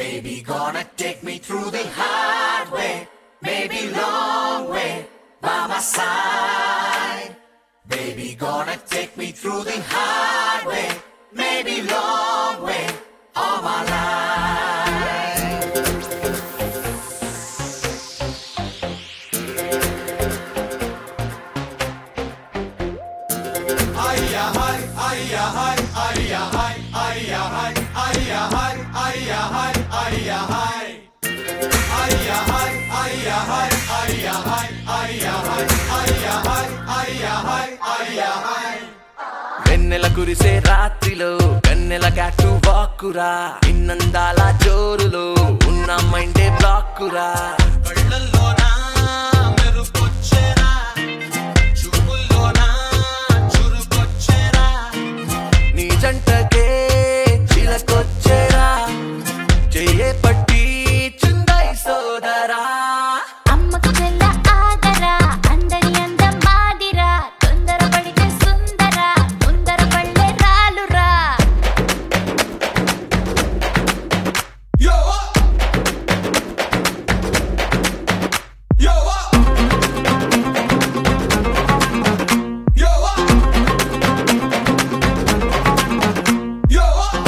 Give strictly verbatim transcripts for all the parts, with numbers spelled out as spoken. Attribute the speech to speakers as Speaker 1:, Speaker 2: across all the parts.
Speaker 1: Baby gonna take me through the hard way, maybe long way by my side. Baby gonna take me through the hard way, maybe long way all my life. Ayya hai, ayya hai, ayya hai, ayya hai, ayya hai, ayya hai, ayya hai. Ayya hai, ayya hai, ayya hai, ayya hai, ayya hai, ayya hai, ayya hai. వెన్నెల కురిసే రాత్రిలో వెన్నెల క్యాటు వాక్కురా ఇన్నందాల జోరులో ఉన్న మైండే బ్లాక్కురా కళ్ళల్లోనా మెరుపొచ్చేరా చూపుల్లోనా చురుకొచ్చేరా నీ జంటకే చిలకొచ్చేరా చెయ్యే పట్టి చుందై సోదరా
Speaker 2: అమ్మకు చెల్ల ఆగరా అందరి అందం మాదిరా తొందర పడితే సుందర ముందర పళ్ళే రాలురా
Speaker 1: Yo Yo Yo Yo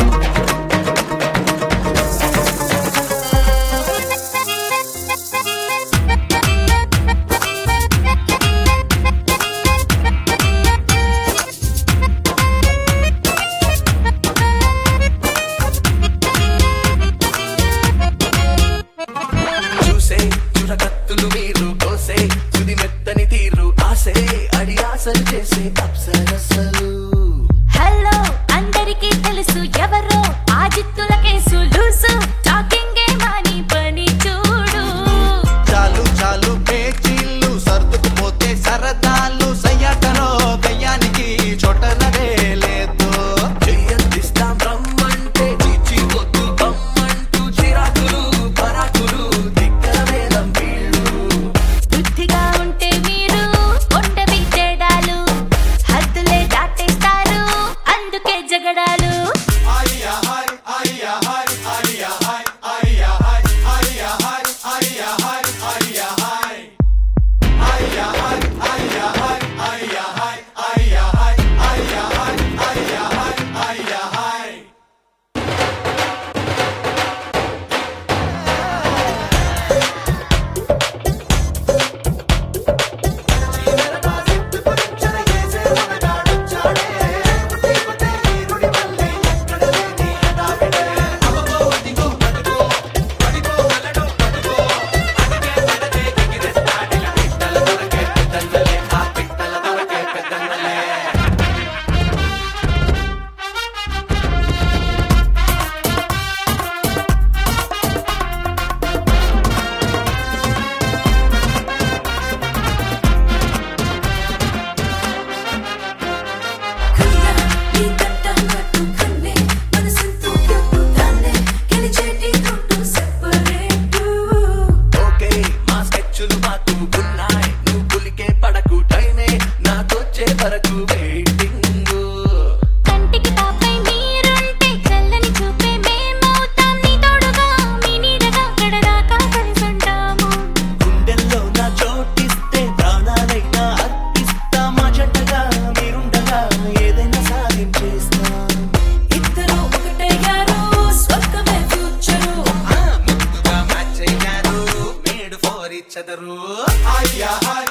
Speaker 1: చూసే చురకత్తులు మీరు కోసే తుది మెత్తని తీరు ఆసే అడి ఆశలు చేసే అప్సరసలు
Speaker 2: హలో అందరికీ తెలుసు ఎవరో ఆ జిత్తుల కేసు లూసు టాకింగ్ గే మాని పని చూడు
Speaker 1: చాలు చాలు పేచీళ్ళు సర్దుకుపోతే సరదాలు సయ్యాటలో గయ్యానికి చోటనరే లేదు చెయ్యందిస్తాం రమ్మంటే చిచి వద్దు బమ్మంటూ చిరాకులు పరాకులు దిక్కల వేలం వీళ్ళు
Speaker 2: బుద్ధిగా ఉంటే మీరు ఉండవి తేడాలు హద్దులే దాటేస్తారు అందుకే జగడాలు
Speaker 1: అయ్యా హై అయ్యా హై అయ్యా హై అయ్యా హై అయ్యా హై అయ్యా హై అయ్యా హై అయ్యా హై అయ్యా హై అయ్యా హై అయ్యా హై అయ్యా హై అయ్యా హై అయ్యా హై ఓకే మా స్కెచ్లు మాకున్నాయి నువ్వు పులికే పడకు టైమే నాకొచ్చే వరకు వెయిటింగ్
Speaker 2: కంటికి తాపై మీరుంటే చల్లని చూపే మేమవుతాం నీ తోడుగా మీ నీడగా గడదాకా కలిసుంటాము
Speaker 1: గుండెల్లో నా చోటిస్తే ప్రాణాలైనా అర్పిస్తా మా జంటగా మీరుండగా ఏదైనా సాధించేస్తా
Speaker 2: ఇద్దరు ఒకటయ్యారు స్వర్గమే ఫ్యూచరు
Speaker 1: ముద్దుగా మ్యాచ్ అయ్యారు మేడ్ ఫర్ ఈచ్ అదరు అయ్యా